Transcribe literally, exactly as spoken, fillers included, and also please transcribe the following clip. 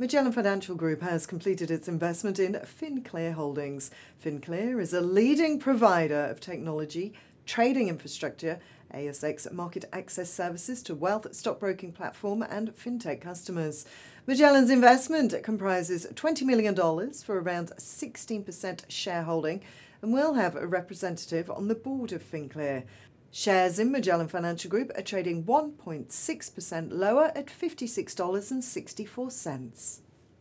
Magellan Financial Group has completed its investment in FinClear Holdings. FinClear is a leading provider of technology, trading infrastructure, A S X market access services to wealth, stockbroking platform and fintech customers. Magellan's investment comprises twenty million dollars for around sixteen percent shareholding and will have a representative on the board of FinClear. Shares in Magellan Financial Group are trading one point six percent lower at fifty-six dollars and sixty-four cents.